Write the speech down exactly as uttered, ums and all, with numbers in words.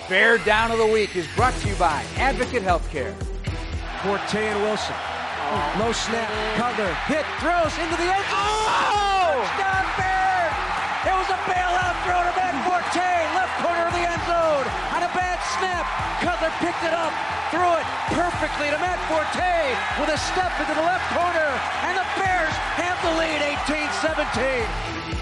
Bear Down of the Week is brought to you by Advocate Healthcare. Forte and Wilson. Low snap, Cutler, hit, throws into the end zone. Oh! Touchdown Bears! It was a bailout throw to Matt Forte, left corner of the end zone. On a bad snap, Cutler picked it up, threw it perfectly to Matt Forte with a step into the left corner, and the Bears have the lead eighteen seventeen.